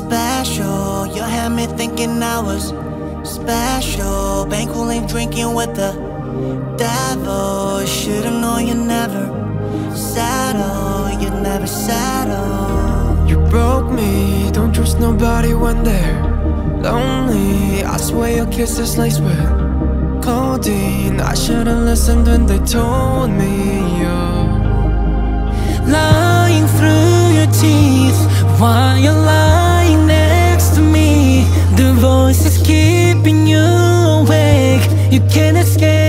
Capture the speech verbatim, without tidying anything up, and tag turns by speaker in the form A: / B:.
A: special. You had me thinking I was special. Banqueting, drinking with the devil. Should've known you never settle. You'd never settle.
B: You broke me, don't trust nobody when they're lonely. I swear your kiss is laced with codeine. I should've listened when they told me you're lying through your teeth while you're lying next to me. The voice is keeping you awake. You can't escape.